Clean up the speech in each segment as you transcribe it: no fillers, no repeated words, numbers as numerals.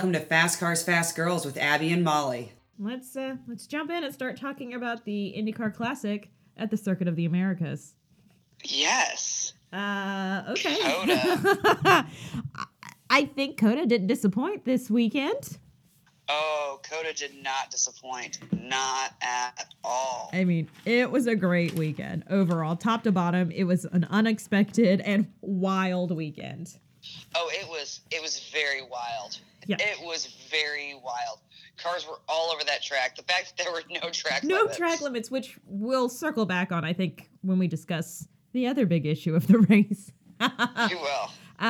welcome to Fast Cars, Fast Girls with Abby and Molly. Let's jump in and start talking about the IndyCar Classic at the Circuit of the Americas. Yes. Okay. COTA. I think COTA didn't disappoint this weekend. Oh, COTA did not disappoint. Not at all. I mean, it was a great weekend overall, top to bottom. It was an unexpected and wild weekend. Oh, it was very wild. Yeah. It was very wild. Cars were all over that track. The fact that there were no track limits. No track limits, which we'll circle back on, I think, when we discuss the other big issue of the race. You will.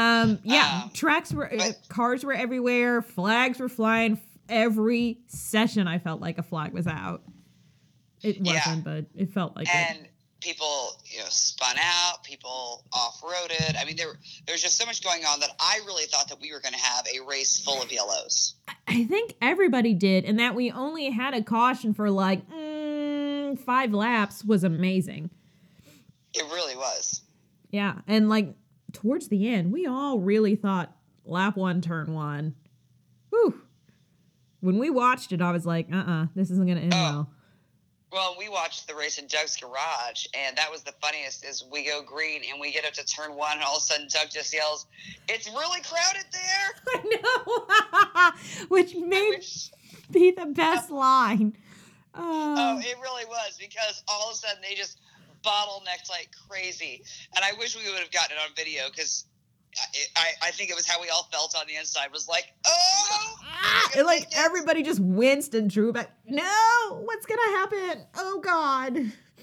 Cars were everywhere. Flags were flying. Every session, I felt like a flag was out. It wasn't, but it felt like it. And people, spun out. People off-roaded. I mean, there's just so much going on that I really thought that we were going to have a race full of yellows. I think everybody did, and that we only had a caution for 5 laps was amazing. It really was. Yeah, and towards the end, we all really thought lap 1, turn 1. Whew. When we watched it, I was like, this isn't going to end well. Well, we watched the race in Doug's garage, and that was the funniest, is we go green, and we get up to turn 1, and all of a sudden Doug just yells, "It's really crowded there!" I know! Which may be the best line. Oh, it really was, because all of a sudden they just bottlenecked like crazy. And I wish we would have gotten it on video, because I think it was how we all felt on the inside, was like, oh! Everybody just winced and drew back. No! What's going to happen? Oh, God.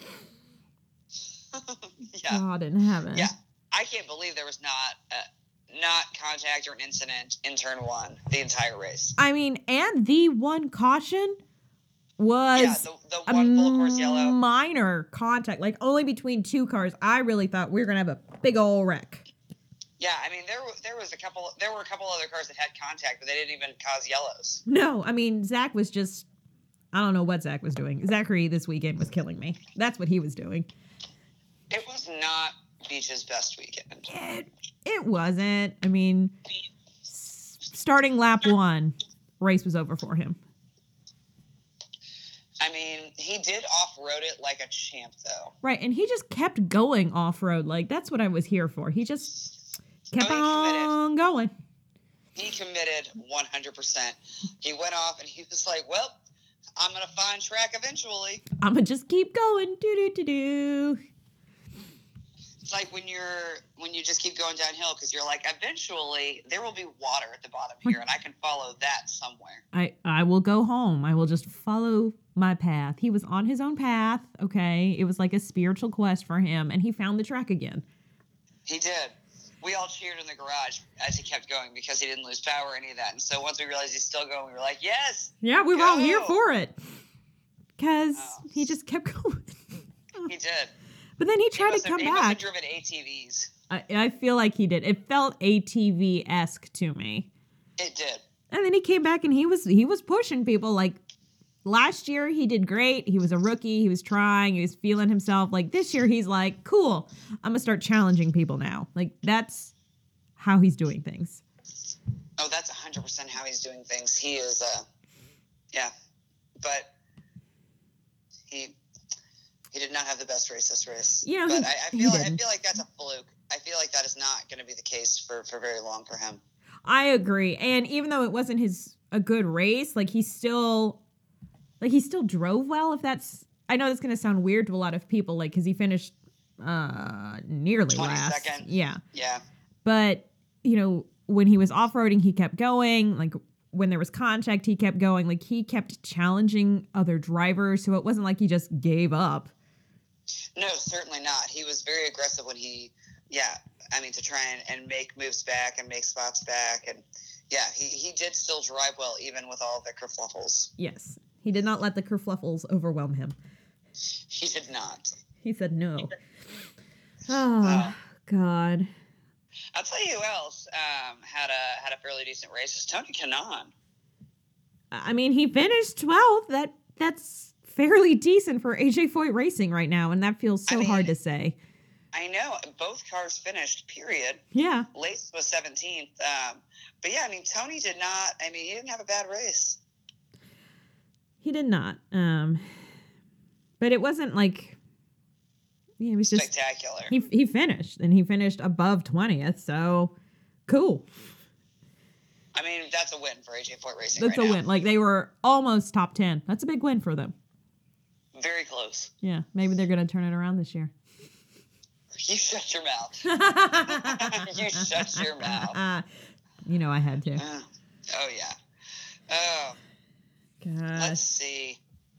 Yeah. God in heaven. Yeah. I can't believe there was not contact or an incident in turn 1 the entire race. I mean, and the one caution was the one full course yellow. Minor contact, only between 2 cars. I really thought we were going to have a big old wreck. Yeah, I mean, there were a couple other cars that had contact, but they didn't even cause yellows. No, I mean, Zach was just, I don't know what Zach was doing. Zachary this weekend was killing me. That's what he was doing. It was not Beach's best weekend. It wasn't. I mean, starting lap 1, race was over for him. I mean, he did off-road it like a champ, though. Right, and he just kept going off-road. That's what I was here for. He just kept on going. He committed 100%. He went off and he was like, well, I'm going to find track eventually. I'm going to just keep going. Do-do-do-do. It's like when you just keep going downhill, because you're like, eventually there will be water at the bottom here, and I can follow that somewhere. I will go home. I will just follow my path. He was on his own path, okay? It was like a spiritual quest for him, and he found the track again. He did. We all cheered in the garage as he kept going, because he didn't lose power or any of that. And so once we realized he's still going, we were like, yes! Yeah, we were all here for it. Because he just kept going. He did. But then he tried to come back. He must have driven ATVs. I feel like he did. It felt ATV-esque to me. It did. And then he came back and he was pushing people. Last year he did great. He was a rookie. He was trying. He was feeling himself. This year he's like, cool, I'm going to start challenging people now. That's how he's doing things. Oh, that's 100% how he's doing things. He is, but he did not have the best race this race. Yeah, but I feel like that's a fluke. I feel like that is not going to be the case for very long for him. I agree. And even though it wasn't a good race, he still drove well. I know that's going to sound weird to a lot of people, because he finished nearly 22nd. last. Yeah. Yeah. But, when he was off-roading, he kept going. When there was contact, he kept going. He kept challenging other drivers, so it wasn't like he just gave up. No, certainly not. He was very aggressive when to try and make moves back and make spots back. And, he did still drive well, even with all the kerfluffles. Yes. He did not let the kerfluffles overwhelm him. He did not. He said no. Oh, God. I'll tell you who else had a fairly decent race. Is Tony Kanaan. I mean, he finished 12th. That's fairly decent for AJ Foyt Racing right now, and that feels so hard to say. I know. Both cars finished, period. Yeah. Lace was 17th. But yeah, I mean, Tony did not. I mean, he didn't have a bad race. He did not. But it wasn't like, yeah, it was just Spectacular. he finished, and he finished above 20th. So cool. I mean, that's a win for AJ Foyt Racing. That's right a now. win. Like they were almost top 10. That's a big win for them. Very close. Yeah, maybe they're gonna turn it around this year. You shut your mouth. You shut your mouth. You know I had to. Oh yeah. Oh, let's Gosh. see.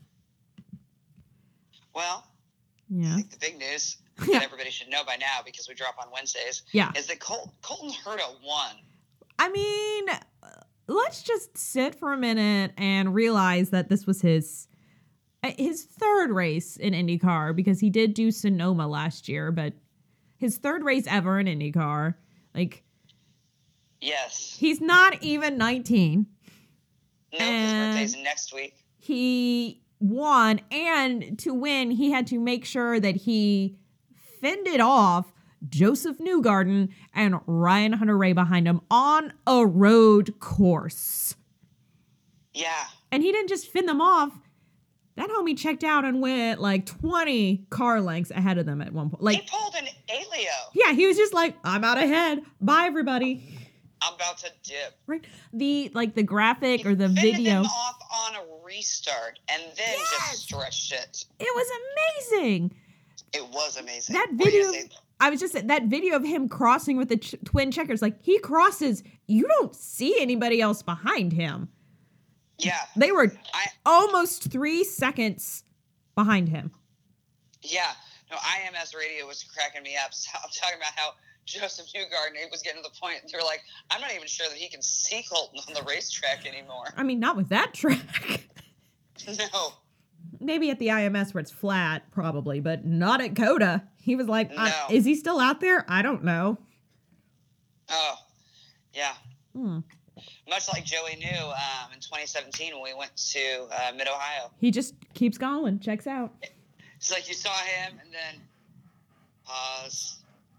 Well, I Yeah. think the big news Yeah. that everybody should know by now, because we drop on Wednesdays, Yeah. is that Colton Herta won. I mean, let's just sit for a minute and realize that this was his third race in IndyCar, because he did do Sonoma last year, but his third race ever in IndyCar. Like, Yes. he's not even 19. No, his And- birthday's next week. He won, and to win, he had to make sure that he fended off Joseph Newgarden and Ryan Hunter-Reay behind him on a road course. Yeah. And he didn't just fend them off. That homie checked out and went like 20 car lengths ahead of them at one point. He Like, pulled an Alio. yeah, he was just like, I'm out ahead. Bye, everybody. I'm about to dip. Right? The graphic or the Fended video. them off on a restart and then Yes! just stretched it. It was amazing. It was amazing. That What were you video, gonna say? I was just that video of him crossing with the twin checkers. Like, he crosses, you don't see anybody else behind him. Yeah. They were I almost 3 seconds behind him. Yeah. No, IMS radio was cracking me up. So I'm talking about how Joseph Newgarden, it was getting to the point they were like, I'm not even sure that he can see Colton on the racetrack anymore. I mean, not with that track. No. Maybe at the IMS where it's flat, probably, but not at COTA. He was like, No. is he still out there? I don't know. Oh, yeah. Hmm. Much like Joey knew in 2017 when we went to Mid-Ohio. He just keeps going, checks out. It's like you saw him and then pause.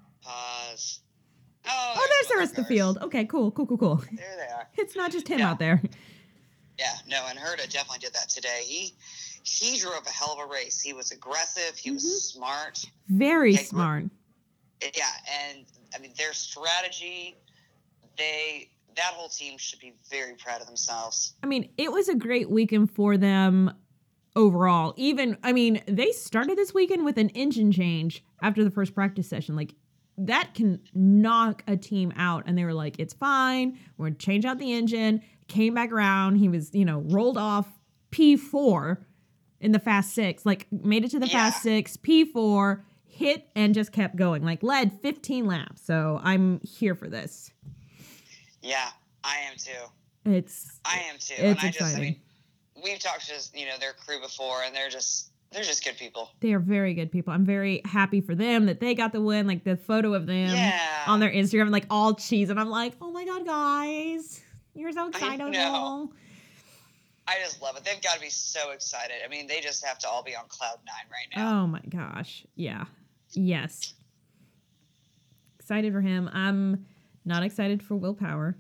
Oh, there's the rest of the field. Okay, cool. There they are. It's not just him Yeah. out there. Yeah, no, and Herta definitely did that today. He drove a hell of a race. He was aggressive. He was smart. Very Yeah, smart. Yeah, and I mean their strategy. That whole team should be very proud of themselves. I mean, it was a great weekend for them overall. They started this weekend with an engine change after the first practice session. Like, that can knock a team out. And they were like, it's fine. We're going to change out the engine. Came back around. He was, rolled off P4 in the Fast Six. Like, made it to the Fast Six, P4, hit, and just kept going. Like, led 15 laps. So I'm here for this. Yeah, I am too. I am too. It's And exciting. We've talked to their crew before, and they're just good people. They are very good people. I'm very happy for them that they got the win. Like, the photo of them on their Instagram, like, all cheese. And I'm like, oh my God, guys, you're so excited. I know. I just love it. They've got to be so excited. I mean, they just have to all be on cloud 9 right now. Oh my gosh. Yeah. Yes. Excited for him. I'm not excited for Will Power.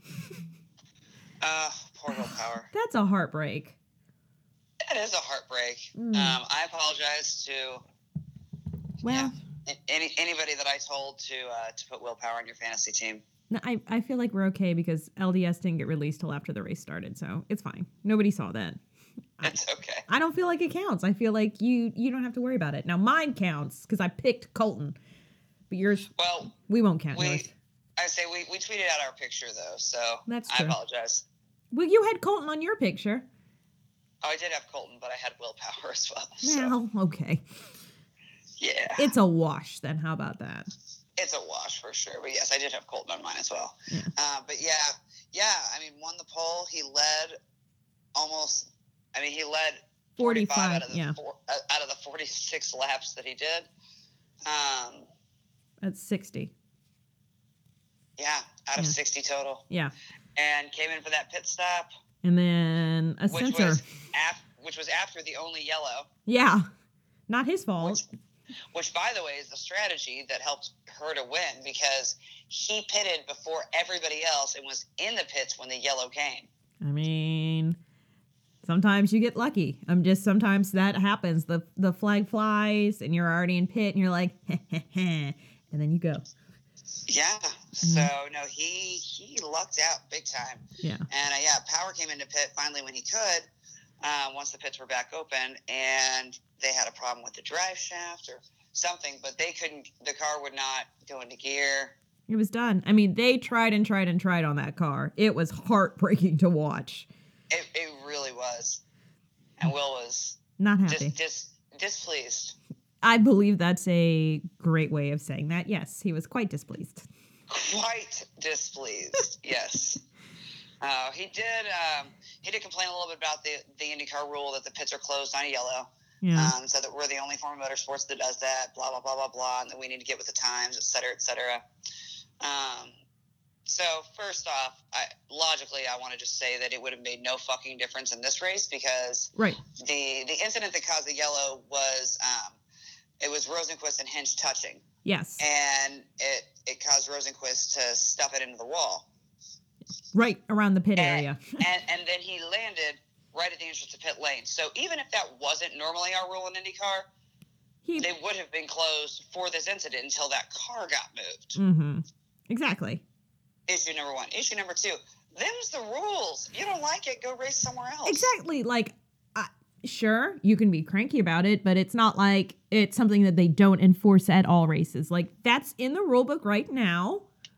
Poor Will Power. That's a heartbreak. That is a heartbreak. I apologize to Well, anybody that I told to put Will Power on your fantasy team. no, I feel like we're okay because LDS didn't get released till after the race started, so it's fine. Nobody saw that. It's okay. I don't feel like it counts. I feel like you don't have to worry about it. Now mine counts because I picked Colton, but yours, Well, we won't count yours. I say we tweeted out our picture though, so That's I true. apologize. Well, you had Colton on your picture. Oh, I did have Colton, but I had Will Power as well. So, Well, okay. yeah, It's a wash then. How about that? it's a wash for sure. But yes, I did have Colton on mine as well. Yeah. But yeah. I mean, won the pole. He led almost. I mean, he led 45 out of the out of the 46 laps that he did. That's 60. Yeah, out of 60 total. Yeah. And came in for that pit stop, And then a which sensor. was after the only yellow. Yeah. Not his fault. which, by the way, is the strategy that helped her to win because he pitted before everybody else and was in the pits when the yellow came. I mean, sometimes you get lucky. Sometimes that happens. The flag flies and you're already in pit and you're like, and then you go. Yeah. So no, he lucked out big time. Yeah. And Power came into pit finally when he could, once the pits were back open, and they had a problem with the drive shaft or something, but they couldn't. The car would not go into gear. It was done. I mean, they tried and tried and tried on that car. It was heartbreaking to watch. It really was, and Will was not happy, displeased. I believe that's a great way of saying that. Yes, he was quite displeased. Quite displeased. Yes. He did complain a little bit about the IndyCar rule that the pits are closed on a yellow. Yeah. So that we're the only form of motorsports that does that, blah, blah, blah, blah, blah, and that we need to get with the times, et cetera, et cetera. So first off, logically, I want to just say that it would have made no fucking difference in this race because right. The incident that caused the yellow was it was Rosenquist and Hinch touching. Yes. And it caused Rosenquist to stuff it into the wall. Right around the pit area. and then he landed right at the entrance to pit lane. So even if that wasn't normally our rule in IndyCar, they would have been closed for this incident until that car got moved. Mm-hmm. Exactly. Issue number one. Issue number two, them's the rules. You don't like it, go race somewhere else. Exactly. Like, sure, you can be cranky about it, but it's not like it's something that they don't enforce at all races. Like, that's in the rule book right now.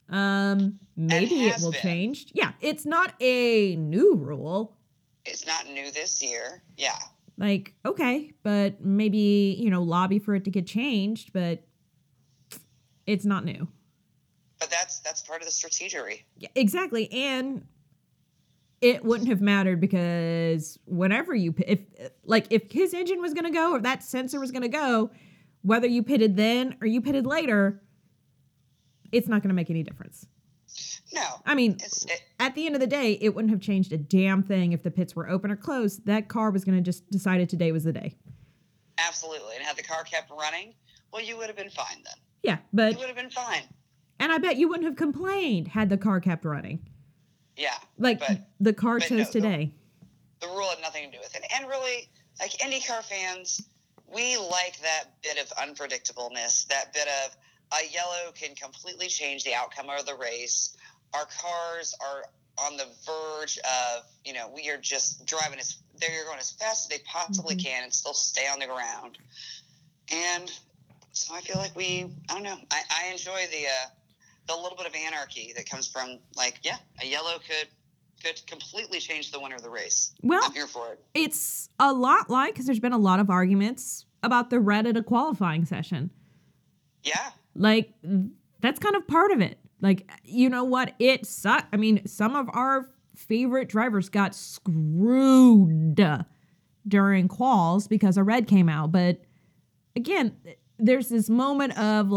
Maybe it will change. Yeah, it's not a new rule. It's not new this year. Yeah. Like, okay, but maybe, lobby for it to get changed, but it's not new. But that's part of the strategery. Yeah, exactly. And it wouldn't have mattered because whenever if his engine was going to go or that sensor was going to go, whether you pitted then or you pitted later, it's not going to make any difference. No. I mean, at the end of the day, it wouldn't have changed a damn thing if the pits were open or closed. That car was going to just decide today was the day. Absolutely. And had the car kept running, well, you would have been fine then. Yeah, but... You would have been fine. And I bet you wouldn't have complained had the car kept running. Yeah. Like, the car chose today. The rule had nothing to do with it. And really, like IndyCar fans, we like that bit of unpredictableness, that bit of a yellow can completely change the outcome of the race. Our cars are on the verge of, we are just driving they're going as fast as they possibly can and still stay on the ground. And so I feel like I don't know, I enjoy the little bit of anarchy that comes from, a yellow could completely change the winner of the race. Well, I'm here for it. It's a lot because there's been a lot of arguments about the red at a qualifying session. Yeah. Like, that's kind of part of it. Like, you know what? It sucked. I mean, some of our favorite drivers got screwed during quals because a red came out. But again, there's this moment of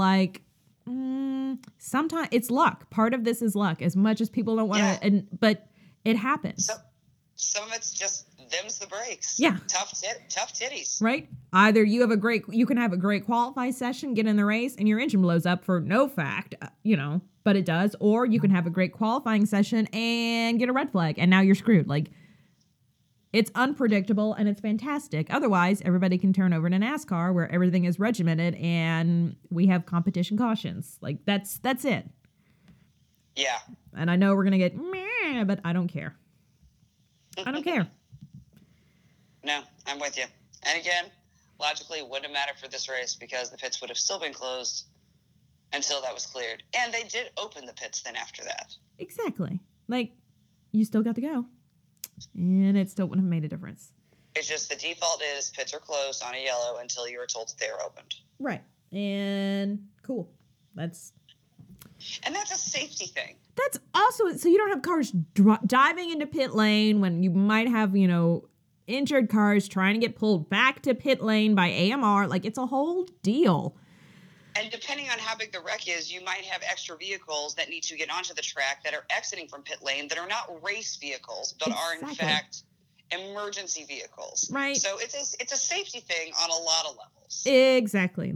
sometimes it's luck. Part of this is luck, as much as people don't want to, but it happens. So, some of it's just them's the breaks. Yeah. Tough titties. Right? Either you can have a great qualify session, get in the race, and your engine blows up for no fact, but it does. Or you can have a great qualifying session and get a red flag, and now you're screwed. Like, it's unpredictable and it's fantastic. Otherwise, everybody can turn over to NASCAR where everything is regimented and we have competition cautions. Like, that's it. Yeah. And I know we're going to get meh, but I don't care. I don't care. No, I'm with you. And again, logically, it wouldn't have mattered for this race because the pits would have still been closed until that was cleared. And they did open the pits then after that. Exactly. Like, you still got to go. And it still wouldn't have made a difference. It's just the default is pits are closed on a yellow until you are told that they are opened. Right. And cool. That's a safety thing. That's also, so you don't have cars diving into pit lane when you might have, injured cars trying to get pulled back to pit lane by AMR. Like, it's a whole deal. And depending on how big the wreck is, you might have extra vehicles that need to get onto the track that are exiting from pit lane that are not race vehicles, but are in fact emergency vehicles. Right. So it's a safety thing on a lot of levels. Exactly.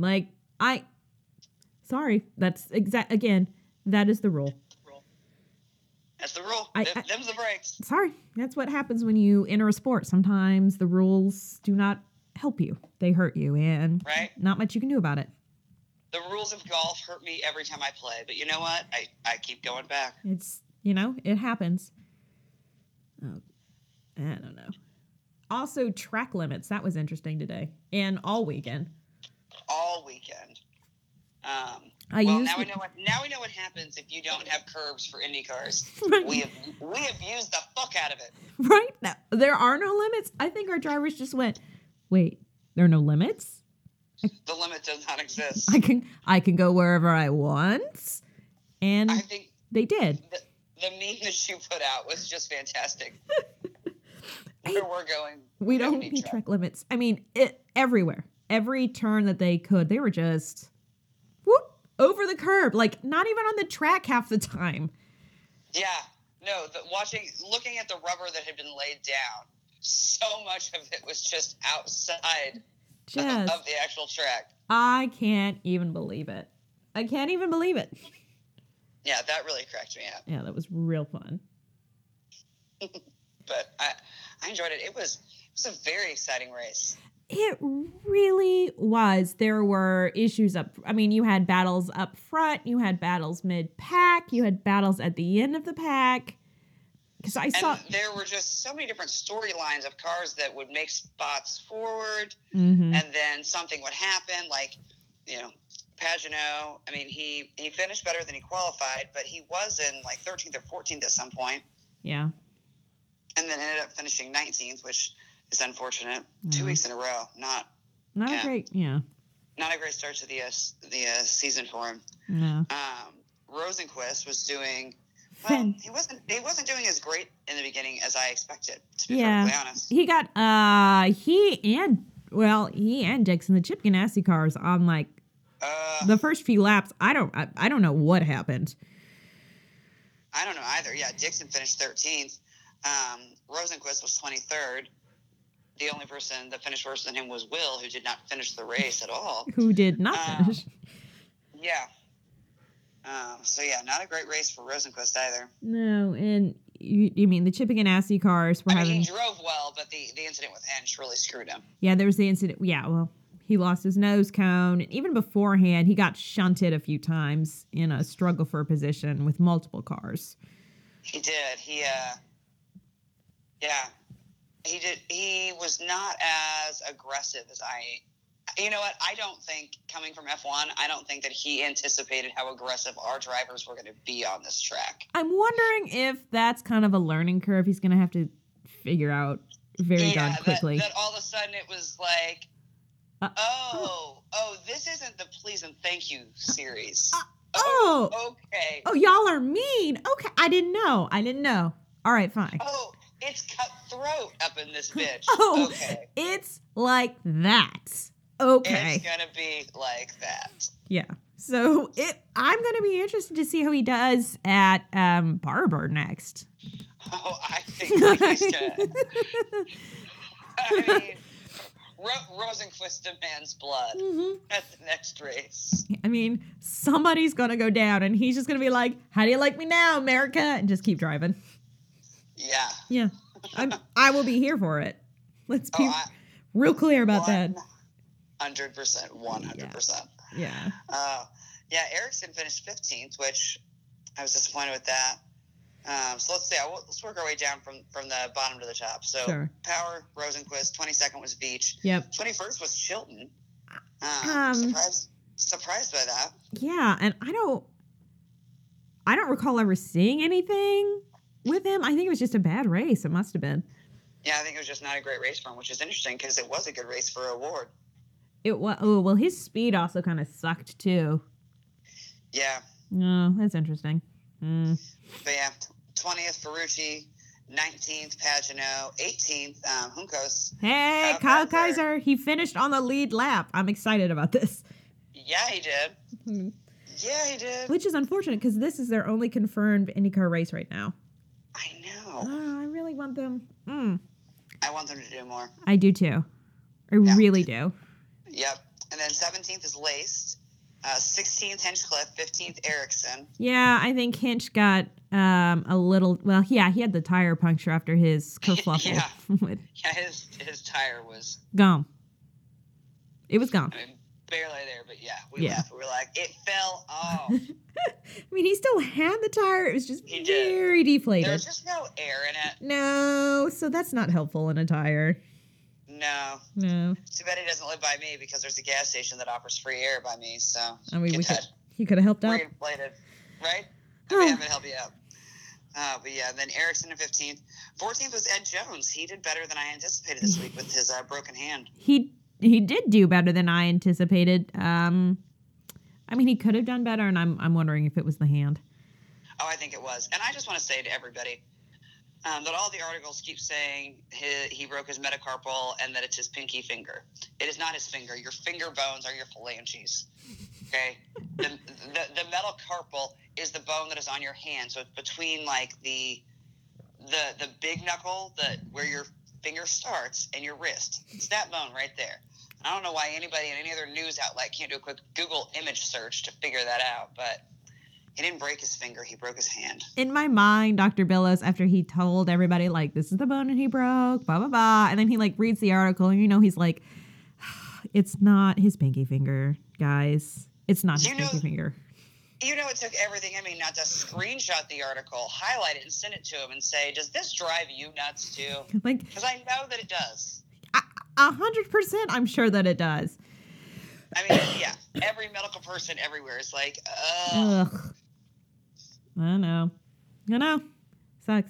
Sorry, again, that is the rule. That's the rule. Them's the breaks. Sorry, that's what happens when you enter a sport. Sometimes the rules do not help you. They hurt you, and not much you can do about it. The rules of golf hurt me every time I play, but you know what? I keep going back. It's, it happens. Oh, I don't know. Also, track limits. That was interesting today and all weekend. All weekend. Now we know what happens if you don't have curbs for Indy cars. Right. We have used the fuck out of it. Right? Now, there are no limits. I think our drivers just went, wait, there are no limits? The limit does not exist. I can go wherever I want. And I think they did. The meme that you put out was just fantastic. Where we're going. We don't need track limits. I mean, everywhere. Every turn that they could, they were just whoop over the curb. Like, not even on the track half the time. Yeah. No, looking at the rubber that had been laid down, so much of it was just outside of the actual track. I can't even believe it. Yeah, that really cracked me up. Yeah, that was real fun. But I enjoyed it. It was a very exciting race. It really was. There were issues you had battles up front, you had battles mid-pack, you had battles at the end of the pack. And there were just so many different storylines of cars that would make spots forward, mm-hmm. and then something would happen, like, Pagenaud. I mean, he finished better than he qualified, but he was in like 13th or 14th at some point. Yeah. And then ended up finishing 19th, which is unfortunate. 2 weeks in a row. Not a great start to the season for him. No. Rosenqvist was doing well. He wasn't doing as great in the beginning as I expected, to be perfectly honest. He got he and Dixon, the Chip Ganassi cars on like the first few laps. I don't know what happened. I don't know either. Yeah, Dixon finished 13th. Rosenqvist was 23rd. The only person that finished worse than him was Will, who did not finish the race at all. Who did not finish. Yeah. Not a great race for Rosenqvist either. No, and you mean the Chip Ganassi cars were having... he drove well, but the incident with Hench really screwed him. Yeah, there was the incident. Yeah, well, he lost his nose cone. And even beforehand, he got shunted a few times in a struggle for a position with multiple cars. He did. He did. He was not as aggressive as you know what? I don't think, coming from F1, I don't think that he anticipated how aggressive our drivers were going to be on this track. I'm wondering if that's kind of a learning curve he's going to have to figure out very darn quickly. That all of a sudden it was like, this isn't the please and thank you series. Okay. Oh, y'all are mean. Okay, I didn't know. All right, fine. Oh, it's cutthroat up in this bitch. Okay. It's like that. Okay. It's gonna be like that. Yeah. So I'm gonna be interested to see how he does at Barber next. Oh, I think he's gonna. I mean, Rosenqvist demands blood at the next race. I mean, somebody's gonna go down, and he's just gonna be like, "How do you like me now, America?" and just keep driving. Yeah. Yeah. I will be here for it. Let's be real clear about that. 100%. 100%. Yeah. Ericsson finished 15th, which I was disappointed with that. So let's work our way down from the bottom to the top. So sure. Power, Rosenqvist. 22nd was Veach. Yep. 21st was Chilton. Surprised by that. Yeah, and I don't recall ever seeing anything with him. I think it was just a bad race. It must have been. Yeah, I think it was just not a great race for him, which is interesting because it was a good race for Award. It was. Oh, well, his speed also kind of sucked too. Yeah. Oh, that's interesting. But yeah, 20th Ferrucci, 19th Pagenaud, 18th Juncos. Hey, Kyle Kaiser. He finished on the lead lap. I'm excited about this. Yeah, he did. Mm-hmm. Yeah, he did. Which is unfortunate because this is their only confirmed IndyCar race right now. I know. Oh, I really want them. I want them to do more. I do too. I really do. Yep. And then 17th is Laced. 16th Hinchcliffe. 15th Erickson. Yeah, I think Hinch got a little. Well, yeah, he had the tire puncture after his kerfluffle. Yeah. Yeah, his tire was gone. It was gone. I mean, barely there, but yeah, we laughed. We were like, it fell off. I mean, he still had the tire. It was just very deflated. There was just no air in it. No, so that's not helpful in a tire. No. Too bad he doesn't live by me because there's a gas station that offers free air by me. So I mean, he could have helped out. Reinflated, right? I mean, I'm gonna help you out. But yeah, then Erickson in 15th. 14th was Ed Jones. He did better than I anticipated this week with his broken hand. He did do better than I anticipated. I mean, he could have done better, and I'm wondering if it was the hand. Oh, I think it was. And I just want to say to everybody that all the articles keep saying he broke his metacarpal and that it's his pinky finger. It is not his finger. Your finger bones are your phalanges. Okay? The metacarpal is the bone that is on your hand. So it's between like the big knuckle, where your finger starts, and your wrist. It's that bone right there. I don't know why anybody in any other news outlet can't do a quick Google image search to figure that out, but he didn't break his finger. He broke his hand. In my mind, Dr. Billows, after he told everybody, like, this is the bone that he broke, blah, blah, blah, and then he, like, reads the article, and, he's like, it's not his pinky finger, guys. It's not his pinky finger. It took everything in me not to screenshot the article, highlight it, and send it to him and say, does this drive you nuts, too? Because I know that it does. 100% I'm sure that it does. I mean, yeah, every medical person everywhere is like, ugh. I know. Sucks.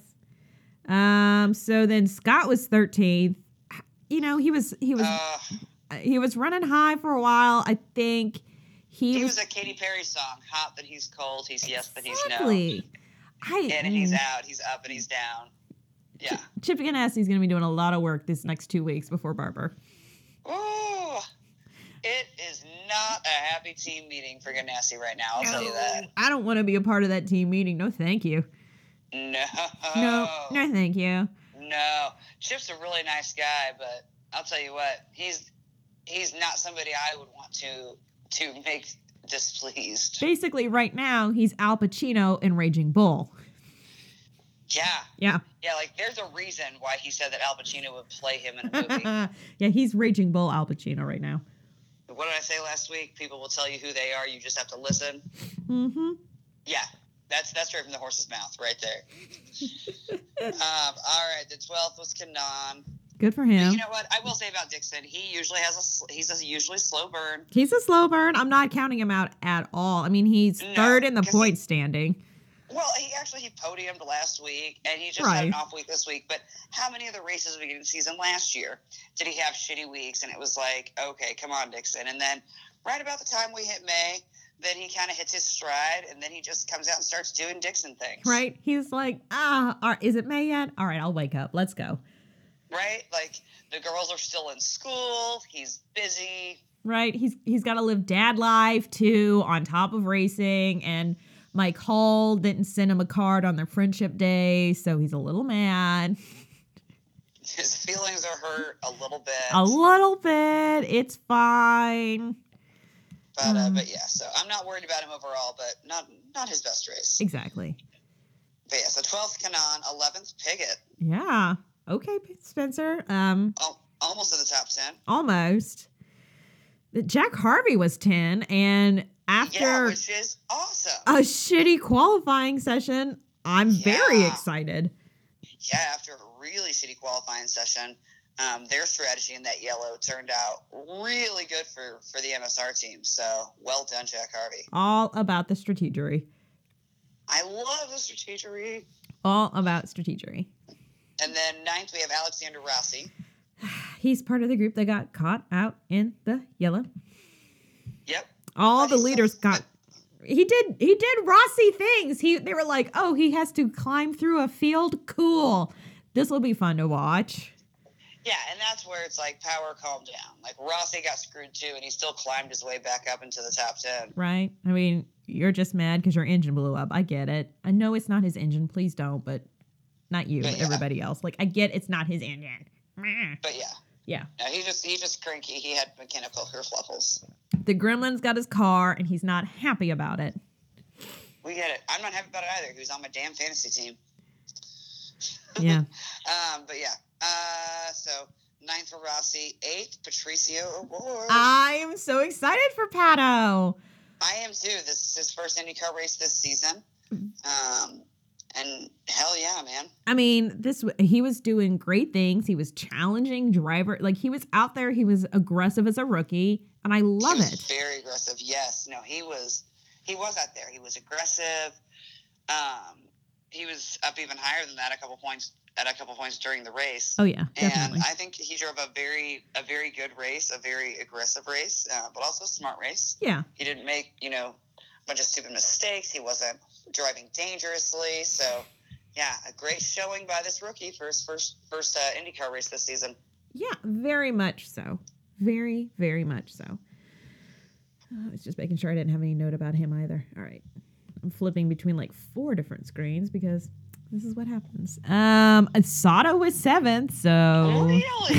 So then Scott was 13th. He was running high for a while. I think he was a Katy Perry song. Hot that he's cold. He's yes, but he's no. Exactly. And he's out. He's up and he's down. Yeah. Chip Ganassi's going to be doing a lot of work this next 2 weeks before Barber. Ooh. It is not a happy team meeting for Ganassi right now, I'll tell you that. I don't want to be a part of that team meeting. No, thank you. No, thank you. No. Chip's a really nice guy, but I'll tell you what, he's not somebody I would want to make displeased. Basically, right now, he's Al Pacino in Raging Bull. Yeah, like there's a reason why he said that Al Pacino would play him in a movie. Yeah, he's Raging Bull Al Pacino right now. What did I say last week? People will tell you who they are. You just have to listen. Mm-hmm. Yeah, that's straight from the horse's mouth right there. All right, the 12th was Kanan. Good for him. But you know what? I will say about Dixon, he's a usually slow burn. He's a slow burn. I'm not counting him out at all. I mean, he's third in the point standing. Well, he podiumed last week, and he just had an off week this week. But how many of the races we beginning of the season last year did he have shitty weeks? And it was like, okay, come on, Dixon. And then right about the time we hit May, then he kind of hits his stride, and then he just comes out and starts doing Dixon things. Right? He's like, is it May yet? All right, I'll wake up. Let's go. Right? Like, the girls are still in school. He's busy. Right? He's got to live dad life, too, on top of racing, and Mike Hall didn't send him a card on their friendship day, so he's a little mad. His feelings are hurt a little bit. A little bit. It's fine. But yeah, so I'm not worried about him overall, but not his best race. Exactly. But yeah, so 12th Kanan, 11th Piggott. Yeah. Okay, Spencer. Almost in the top 10. Almost. Jack Harvey was 10, and after which is awesome. A shitty qualifying session, I'm very excited. Yeah, after a really shitty qualifying session, their strategy in that yellow turned out really good for the MSR team. So well done, Jack Harvey. All about the strategery. I love the strategery. All about strategery. And then 9th, we have Alexander Rossi. He's part of the group that got caught out in the yellow. Yep. All the leaders got. He did Rossi things. They were like, oh, he has to climb through a field. Cool. This will be fun to watch. Yeah, and that's where it's like, power, calm down. Like, Rossi got screwed too, and he still climbed his way back up into the top 10. Right. I mean, you're just mad because your engine blew up. I get it. I know it's not his engine. Please don't, but not you, but everybody else. Like, I get it's not his engine. But yeah. Yeah. No, he's just cranky. He had mechanical kerfluffles. The gremlin's got his car, and he's not happy about it. We get it. I'm not happy about it either. He was on my damn fantasy team. Yeah. But yeah. So 9th for Rossi, 8th Patricio Award. I am so excited for Pato. I am too. This is his first IndyCar race this season. And hell yeah, man. I mean, he was doing great things. He was challenging driver. Like, he was out there. He was aggressive as a rookie, and I love He was it. Very aggressive. Yes. No, he was out there. He was aggressive. He was up even higher than that a couple points during the race. Oh yeah, definitely. And I think he drove a very good race, a very aggressive race, but also a smart race. Yeah. He didn't make, a bunch of stupid mistakes. He wasn't driving dangerously. So, yeah, a great showing by this rookie for his first IndyCar race this season. Yeah, very much so. Very, very much so. I was just making sure I didn't have any note about him either. All right. I'm flipping between like 4 different screens because this is what happens. Sato was 7th, so... Really?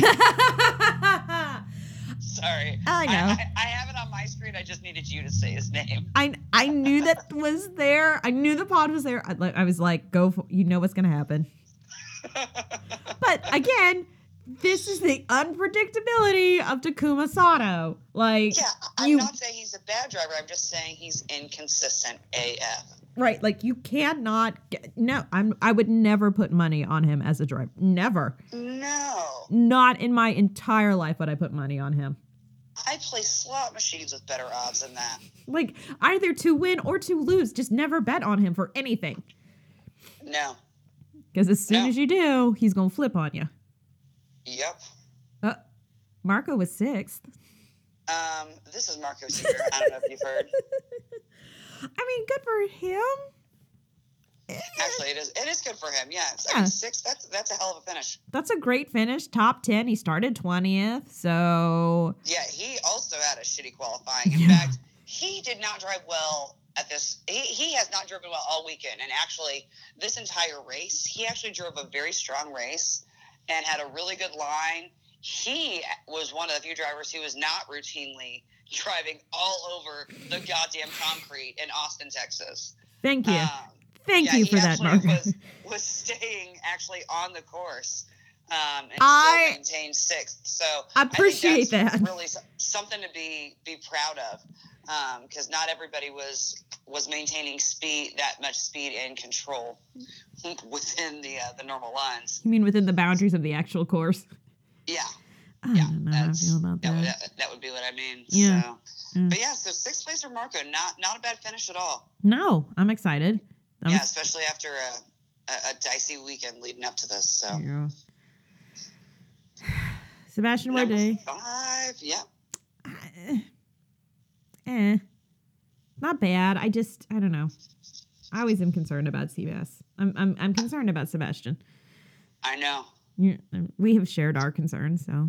Sorry. I know. I have it on my screen. I just needed you to say his name. I knew that was there. I knew the pod was there. I was like, go for, you know what's going to happen. But again, this is the unpredictability of Takuma Sato. Like, yeah, I'm not saying he's a bad driver. I'm just saying he's inconsistent AF. Right, like you cannot I would never put money on him as a driver. Never. No. Not in my entire life would I put money on him. I play slot machines with better odds than that. Like, either to win or to lose. Just never bet on him for anything. No. Because as soon as you do, he's going to flip on you. Yep. Marco was 6th. This is Marco Seeger. I don't know if you've heard. I mean, good for him. Actually, it is good for him. Yeah. Yeah. I mean, 6. That's a hell of a finish. That's a great finish. Top 10. He started 20th. So Yeah, he also had a shitty qualifying. In fact, he did not drive well at this. He has not driven well all weekend. And actually, this entire race, he actually drove a very strong race and had a really good line. He was one of the few drivers who was not routinely driving all over the goddamn concrete in Austin, Texas. thank you. Thank you for that, Marco. was staying actually on the course and I still maintained 6th. So appreciate I think that's that. really something to be proud of, because not everybody was maintaining that much speed and control within the normal lines. You mean within the boundaries of the actual course? Yeah. I don't know how I feel about that. That would be what I mean. Yeah. So. But yeah, so 6th place for Marco, not a bad finish at all. No, I'm excited. Yeah, especially after a dicey weekend leading up to this. So. Yeah. Sebastian Number Bourdais. 5, yeah. Not bad. I don't know. I always am concerned about Seabass. I'm concerned about Sebastian. I know. We have shared our concerns, so.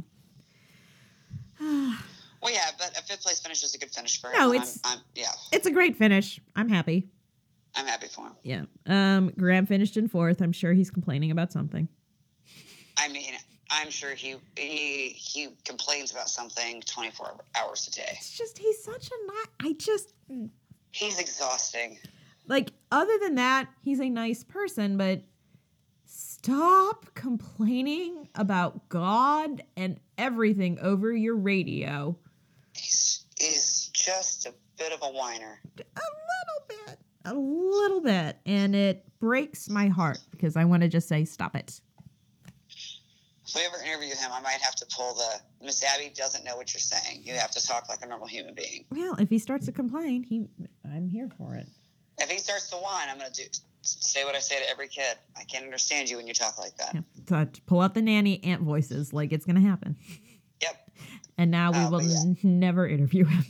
Well, yeah, but a 5th place finish is a good finish for him. No, it's a great finish. I'm happy. I'm happy for him. Yeah. Graham finished in 4th. I'm sure he's complaining about something. I mean, I'm sure he complains about something 24 hours a day. It's just he's such a He's exhausting. Like, other than that, he's a nice person, but stop complaining about God and everything over your radio. He's just a bit of a whiner. A little bit. And it breaks my heart because I want to just say, stop it. If we ever interview him, I might have to pull the Miss Abby doesn't know what you're saying. You have to talk like a normal human being. Well, if he starts to complain, I'm here for it. If he starts to whine, I'm going to say what I say to every kid. I can't understand you when you talk like that. Yeah. So pull out the nanny aunt voices like it's going to happen. Yep. And now we will never interview him.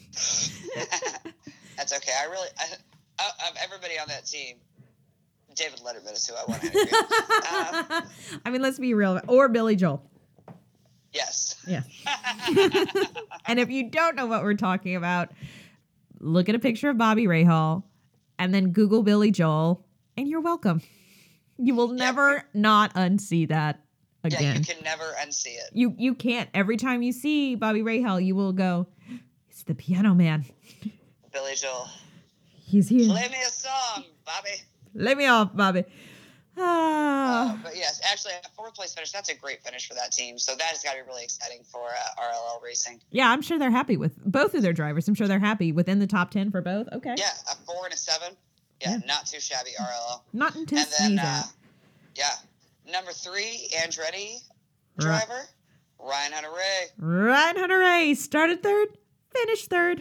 That's okay. Of everybody on that team, David Letterman is who I want to interview. I mean, let's be real. Or Billy Joel. Yes. Yeah. And if you don't know what we're talking about, look at a picture of Bobby Rahal and then Google Billy Joel, and you're welcome. You will never not unsee that again. Yeah, you can never unsee it. You can't. Every time you see Bobby Rahal, you will go, it's the Piano Man. Billy Joel. He's here. Play me a song, Bobby. Let me off, Bobby. Ah. But yes, actually, a fourth place finish, that's a great finish for that team. So that has got to be really exciting for RLL Racing. Yeah, I'm sure they're happy with both of their drivers. I'm sure they're happy within the top 10 for both. Okay. Yeah, a 4 and a 7. Yeah, not too shabby RLL. Not until And then, sneeze at. yeah, number 3, Andretti driver, Ryan Hunter-Reay. Ryan Hunter-Reay started third, finished third.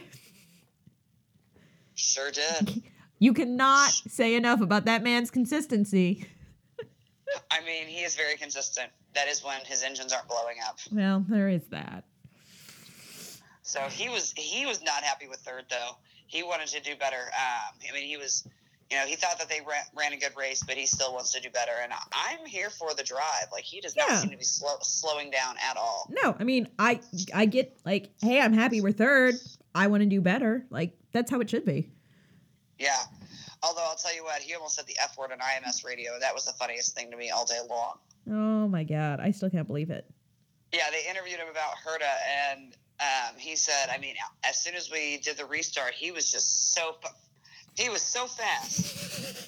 Sure did. You cannot say enough about that man's consistency. I mean, he is very consistent. That is when his engines aren't blowing up. Well, there is that. So he was not happy with third, though. He wanted to do better. I mean, he was, he thought that they ran a good race, but he still wants to do better. And I'm here for the drive. Like, he does not seem to be slowing down at all. No, I mean, I get, like, hey, I'm happy we're third. I want to do better. Like, that's how it should be. Yeah. Although, I'll tell you what, he almost said the F word on IMS radio. That was the funniest thing to me all day long. Oh, my God. I still can't believe it. Yeah, they interviewed him about Herta, and he said, I mean, as soon as we did the restart, he was just he was so fast.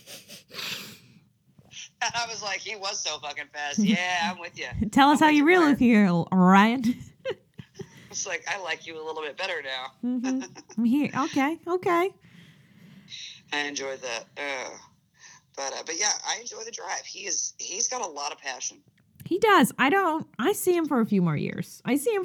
And I was like, he was so fucking fast. Yeah, I'm with you. Tell us how you really feel, Ryan. It's like, I like you a little bit better now. Mm-hmm. I'm here. Okay. I enjoyed that. But yeah, I enjoy the drive. He's got a lot of passion. He does. I see him for a few more years. I do.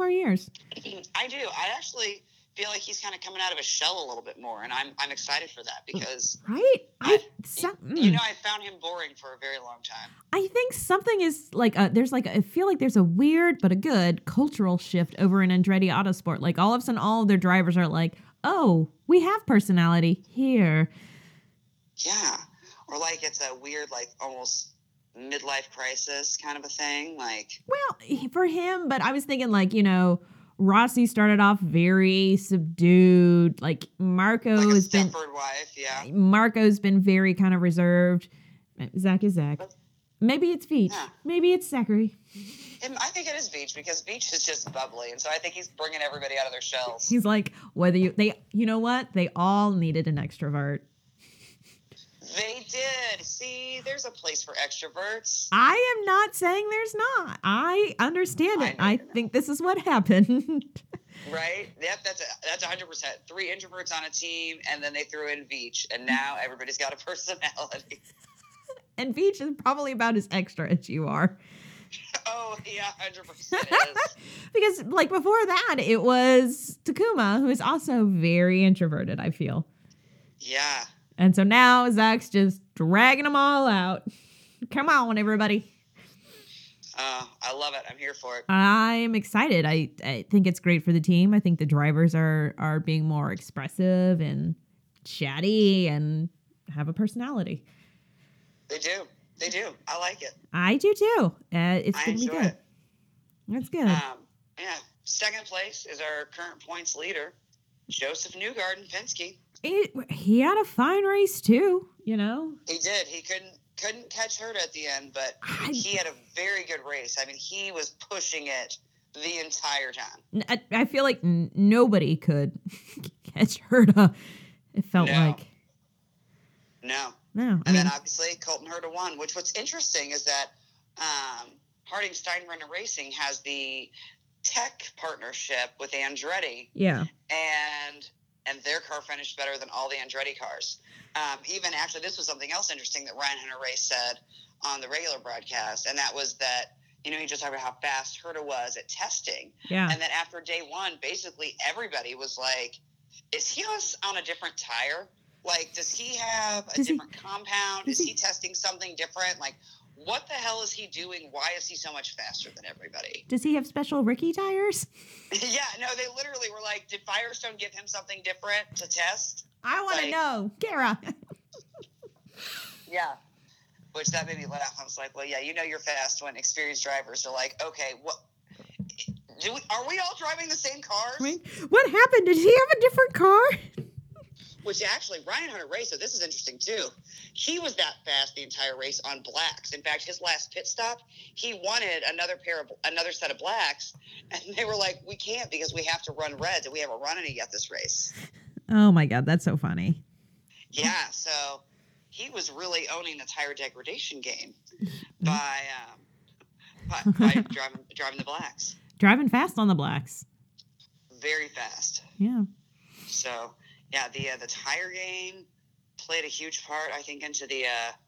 I actually feel like he's kind of coming out of his shell a little bit more, and I'm excited for that because right. I found him boring for a very long time. I think something is like I feel like there's a weird but a good cultural shift over in Andretti Autosport. Like all of a sudden, all of their drivers are like, "Oh, we have personality here." Yeah, or like it's a weird, like almost midlife crisis kind of a thing. Like, well, for him, but I was thinking like Rossi started off very subdued. Like Marco's been wife, yeah. Marco's been very kind of reserved. Zach is Zach. Maybe it's Veach. Yeah. Maybe it's Zachary. I think it is Veach because Veach is just bubbly, and so I think he's bringing everybody out of their shells. He's like, you know what? They all needed an extrovert. They did. See, there's a place for extroverts. I am not saying there's not. I understand it. I think this is what happened. Right? Yep, that's 100%. 3 introverts on a team, and then they threw in Veach, and now everybody's got a personality. And Veach is probably about as extra as you are. Oh, yeah, 100% is. Because, like, before that, it was Takuma, who is also very introverted, I feel. Yeah. And so now Zach's just dragging them all out. Come on, everybody. I love it. I'm here for it. I'm excited. I think it's great for the team. I think the drivers are being more expressive and chatty and have a personality. They do. I like it. I do too. It's going to be good. It. That's good. Yeah. Second place is our current points leader, Joseph Newgarden Penske. He had a fine race too, He did. He couldn't catch Herta at the end, but he had a very good race. I mean, he was pushing it the entire time. I feel like nobody could catch Herta. It felt like. No. And then obviously Colton Herta won, which what's interesting is that Harding Steinbrenner Racing has the tech partnership with Andretti. Yeah. And their car finished better than all the Andretti cars. Even actually, this was something else interesting that Ryan Hunter-Reay said on the regular broadcast, and that was that, he just talked about how fast Herta was at testing. Yeah. And then after day one, basically everybody was like, is he on a different tire? Like, does he have a different compound? Is he testing something different? Like, what the hell is he doing? Why is he so much faster than everybody? Does he have special Ricky tires? Yeah, no, they literally were like, did Firestone give him something different to test? I want to know. Kara. Yeah. Which that made me laugh. I was like, well, yeah, you're fast when experienced drivers are like, okay, what? Are we all driving the same cars? What happened? Did he have a different car? Which actually, Ryan Hunter-Reay, so this is interesting too. He was that fast the entire race on blacks. In fact, his last pit stop, he wanted another set of blacks, and they were like, "We can't because we have to run reds, and we haven't run any yet this race." Oh my God, that's so funny. Yeah, so he was really owning the tire degradation game by driving the blacks. Driving fast on the blacks. Very fast. Yeah. So yeah, the tire game played a huge part, I think, into the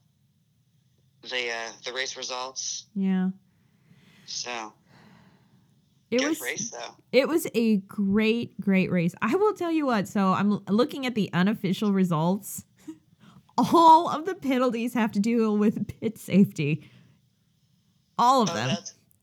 race results. Yeah. So It good was race though. It was a great race. I will tell you what. So I'm looking at the unofficial results. All of the penalties have to do with pit safety. All of them.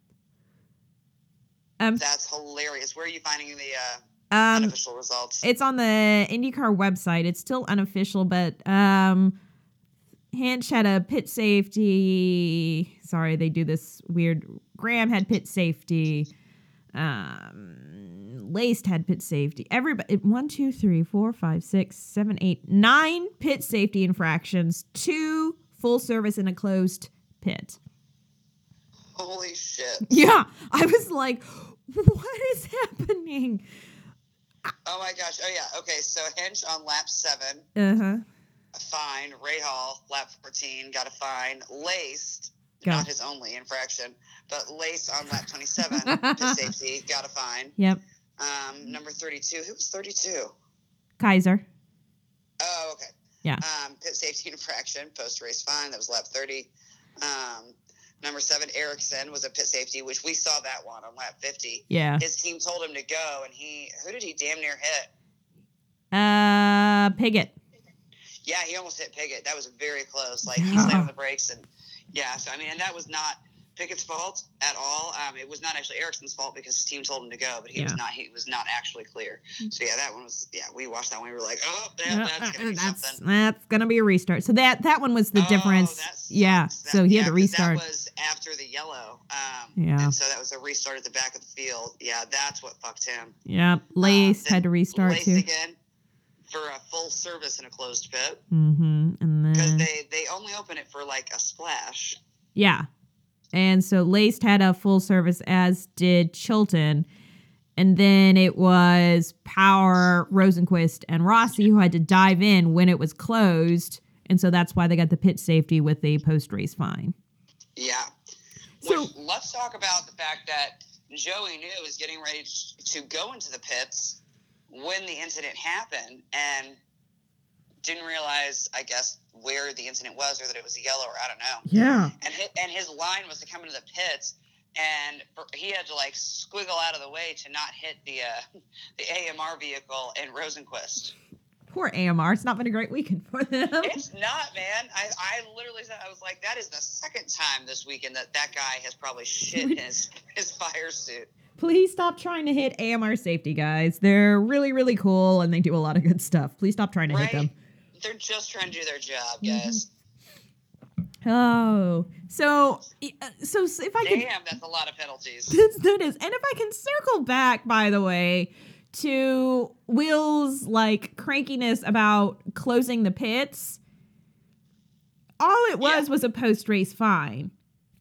That's hilarious. Where are you finding the unofficial results? It's on the IndyCar website. It's still unofficial, but Hinch had a pit safety. Sorry, they do this weird. Graham had pit safety. Laced had pit safety. Everybody, 1, 2, 3, 4, 5, 6, 7, 8, 9 pit safety infractions, 2 full service in a closed pit. Holy shit. Yeah, I was like, what is happening? Oh my gosh. Oh yeah. Okay. So Hinch on lap 7. Uh-huh. A fine. Ray Hall, lap 14, got a fine. Laced, Go. not his only infraction, but Laced on lap 27, pit safety, got a fine. Yep. Number 32. Who was 32? Kaiser. Oh, okay. Yeah. Pit safety infraction, post-race fine. That was lap 30. Number 7, Erickson, was a pit safety, which we saw that one on lap 50. Yeah. His team told him to go, and who did he damn near hit? Piggott. Yeah, he almost hit Piggott. That was very close. Like, he slammed the brakes, and yeah, so I mean, and that was not Pickett's fault at all. It was not actually Erickson's fault because his team told him to go, but he was not actually clear. So yeah, that one was, we watched that one. We were like, oh, that's gonna be something. That's gonna be a restart. So that one was the difference. So he had to restart. That was after the yellow. And so that was a restart at the back of the field. Yeah, that's what fucked him. Yeah, Lace had to restart Lace too. again for a full service in a closed pit. Mm-hmm. And then because they only open it for like a splash. Yeah. And so Laced had a full service, as did Chilton. And then it was Power, Rosenquist, and Rossi who had to dive in when it was closed. And so that's why they got the pit safety with the post-race fine. Yeah. So let's talk about the fact that Joey New was getting ready to go into the pits when the incident happened and didn't realize, I guess, where the incident was, or that it was a yellow, or I don't know. Yeah. And his line was to come into the pits, and he had to like squiggle out of the way to not hit the AMR vehicle and Rosenquist. Poor AMR. It's not been a great weekend for them. It's not, man. I literally said, I was like, that is the second time this weekend that guy has probably shit his fire suit. Please stop trying to hit AMR safety guys. They're really, really cool, and they do a lot of good stuff. Please stop trying to hit them. They're just trying to do their job, guys. Oh, so if I could... Damn, that's a lot of penalties. That is. And if I can circle back, by the way, to Will's, like, crankiness about closing the pits, all it was a post-race fine.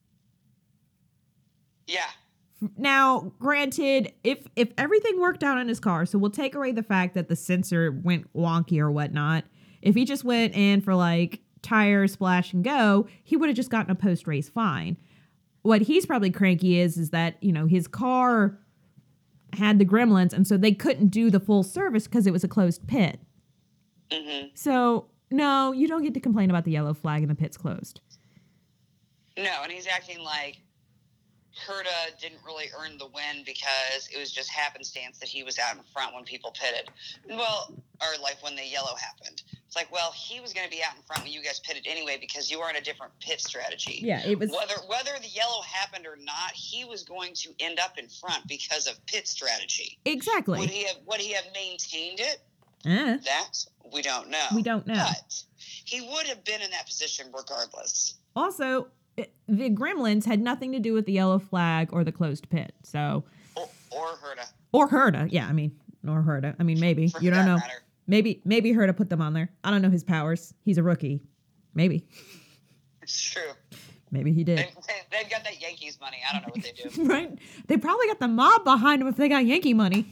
Yeah. Now, granted, if everything worked out on his car, so we'll take away the fact that the sensor went wonky or whatnot, if he just went in for, like, tire, splash, and go, he would have just gotten a post-race fine. What he's probably cranky is that, you know, his car had the gremlins, and so they couldn't do the full service because it was a closed pit. Mm-hmm. So, no, you don't get to complain about the yellow flag and the pit's closed. No, and he's acting like Herta didn't really earn the win because it was just happenstance that he was out in front when people pitted. Well, or like when the yellow happened. It's like, well, he was going to be out in front when you guys pitted anyway because you were in a different pit strategy. Yeah, it was... Whether the yellow happened or not, he was going to end up in front because of pit strategy. Exactly. Would he have maintained it? That we don't know. We don't know. But he would have been in that position regardless. Also, the gremlins had nothing to do with the yellow flag or the closed pit. So, or Herta. Or Herta. Yeah, I mean, or Herta. I mean, maybe. You don't know. Maybe her to put them on there. I don't know his powers. He's a rookie. Maybe. It's true. Maybe he did. They've got that Yankees money. I don't know what they do. Right? They probably got the mob behind them if they got Yankee money.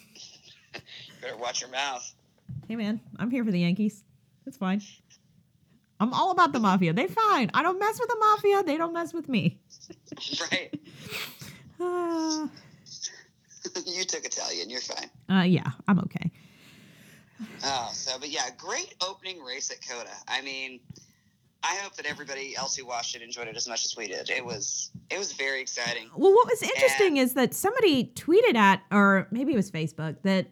Better watch your mouth. Hey, man, I'm here for the Yankees. It's fine. I'm all about the mafia. They fine. I don't mess with the mafia. They don't mess with me. Right. Uh, You took Italian. You're fine. yeah, I'm okay. But yeah, great opening race at Coda. I mean, I hope that everybody else who watched it enjoyed it as much as we did. It was very exciting. Well, what was interesting is that somebody tweeted at, or maybe it was Facebook, that,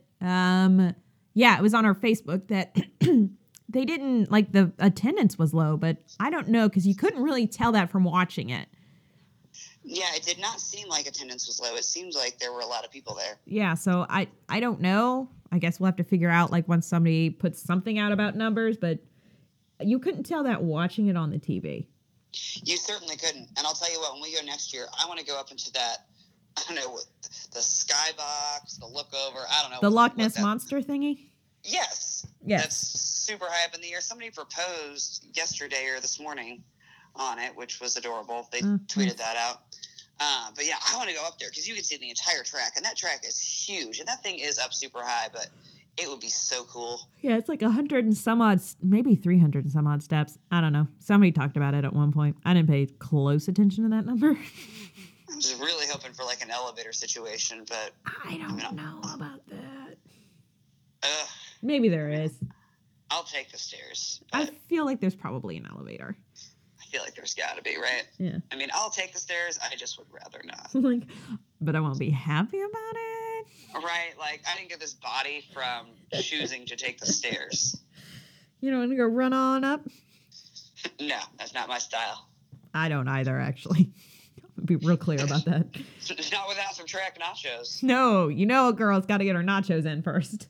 it was on our Facebook that they didn't, like, the attendance was low, but I don't know, because you couldn't really tell that from watching it. Yeah, it did not seem like attendance was low. It seemed like there were a lot of people there. Yeah, so I don't know. I guess we'll have to figure out, like, once somebody puts something out about numbers, but you couldn't tell that watching it on the TV. You certainly couldn't. And I'll tell you what, when we go next year, I want to go up into that, I don't know, the skybox, the look over, I don't know. The Loch Ness Monster thingy? Yes. Yes. That's super high up in the air. Somebody proposed yesterday or this morning on it, which was adorable. They tweeted that out. But yeah, I want to go up there because you can see the entire track, and that track is huge, and that thing is up super high, but it would be so cool. Yeah, it's like 100 and some odd, maybe 300 and some odd steps. I don't know. Somebody talked about it at one point. I didn't pay close attention to that number. I'm just really hoping for like an elevator situation, but I don't know about that. Ugh, Maybe there is. I'll take the stairs. I But feel like there's probably an elevator. I feel like there's got to be, right? Yeah. I mean, I'll take the stairs. I just would rather not. Like, but I won't be happy about it. Right? Like, I didn't get this body from choosing to take the stairs. You know, want to go run on up? No, that's not my style. I don't either, actually. I'll be real clear about that. Not without some track nachos. No, you know a girl's got to get her nachos in first.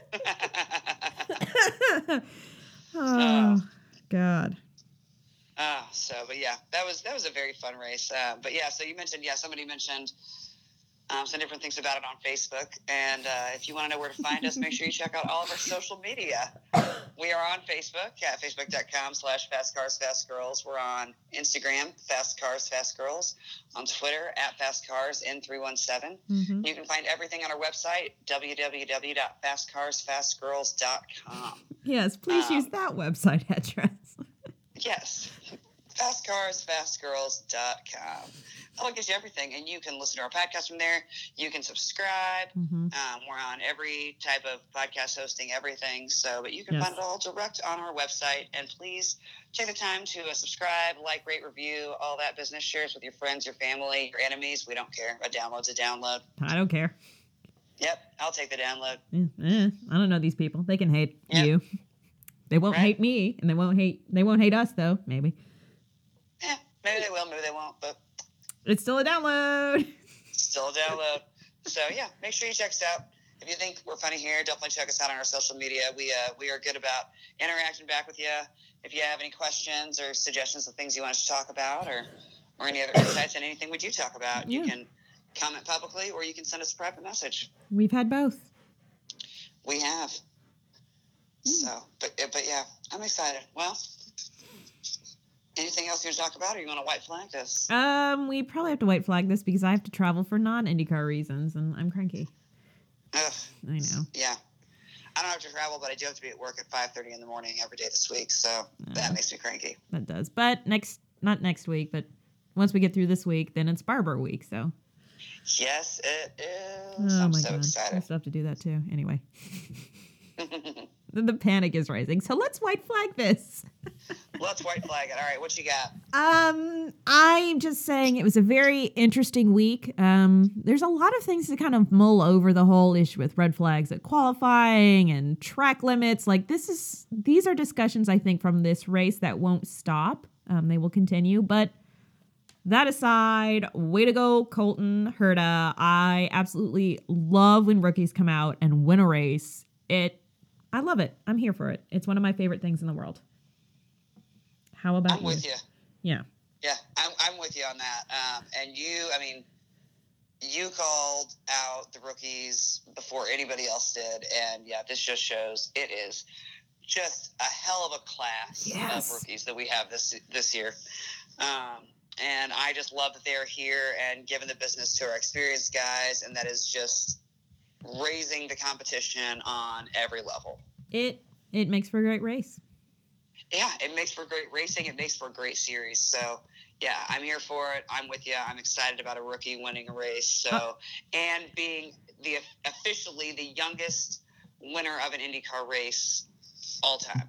Oh, God. But yeah, that was a very fun race. But yeah, so you mentioned, somebody mentioned some different things about it on Facebook. And if you want to know where to find us, make sure you check out all of our social media. We are on Facebook at facebook.com/FastCarsFastGirls. We're on Instagram, Fast Cars Fast Girls. On Twitter at FastCarsN317. Mm-hmm. You can find everything on our website, www.fastcarsfastgirls.com. Yes, please use that website address. Yes, fastcarsfastgirls.com. That'll get you everything, and you can listen to our podcast from there. You can subscribe. Mm-hmm. We're on every type of podcast hosting, everything. But you can find it all direct on our website. And please take the time to subscribe, like, rate, review, all that business. Share us with your friends, your family, your enemies. We don't care. A download's a download. I don't care. Yep, I'll take the download. I don't know these people. They can hate you. They won't hate me, and they won't hate us though. Maybe. Yeah, maybe they will, maybe they won't, but it's still a download. Still a download. So yeah, make sure you check us out. If you think we're funny here, definitely check us out on our social media. We are good about interacting back with you. If you have any questions or suggestions of things you want us to talk about, or any other insights on anything we do talk about, you can comment publicly, or you can send us a private message. We've had both. We have. So, but yeah, I'm excited. Well, anything else you want to talk about, or you want to white flag this? We probably have to white flag this because I have to travel for non-IndyCar reasons, and I'm cranky. Ugh. I know. Yeah. I don't have to travel, but I do have to be at work at 5:30 in the morning every day this week, so that makes me cranky. That does. But not next week, but once we get through this week, then it's Barber week, so. Yes, it is. Oh, I'm my so God. excited. I still have to do that, too. Anyway. The panic is rising. So let's white flag this. Let's white flag it. All right, what you got? I'm just saying it was a very interesting week. There's a lot of things to kind of mull over the whole issue with red flags at qualifying and track limits. Like these are discussions I think from this race that won't stop. They will continue, but that aside, way to go, Colton Herta. I absolutely love when rookies come out and win a race. I love it. I'm here for it. It's one of my favorite things in the world. How about you? I'm with you. Yeah. Yeah, I'm with you on that. And you, I mean, you called out the rookies before anybody else did, and yeah, this just shows it is just a hell of a class of rookies that we have this year. And I just love that they're here and giving the business to our experienced guys, and that is just raising the competition on every level. It makes for a great race. Yeah, it makes for great racing. It makes for a great series. So, yeah, I'm here for it. I'm with you. I'm excited about a rookie winning a race. So, and being officially the youngest winner of an IndyCar race all time.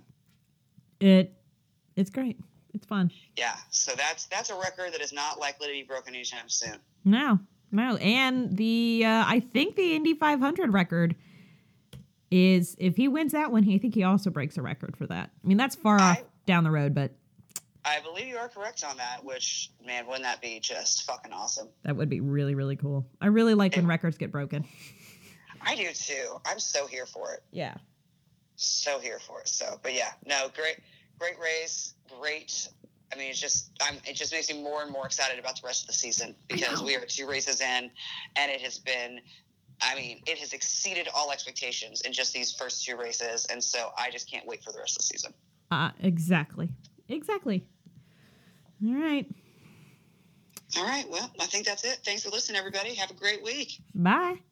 It's great. It's fun. Yeah, so that's a record that is not likely to be broken anytime soon. No, and the I think the Indy 500 record is, if he wins that one, I think he also breaks a record for that. I mean, that's far off down the road, but I believe you are correct on that, which, man, wouldn't that be just fucking awesome? That would be really, really cool. I really like when records get broken. I do too. I'm so here for it. Yeah. So here for it. So, but yeah, no, great race. Great. I mean, it just makes me more and more excited about the rest of the season, because we are 2 races in, and it has been, I mean, it has exceeded all expectations in just these first 2 races. And so I just can't wait for the rest of the season. Exactly. All right. Well, I think that's it. Thanks for listening, everybody. Have a great week. Bye.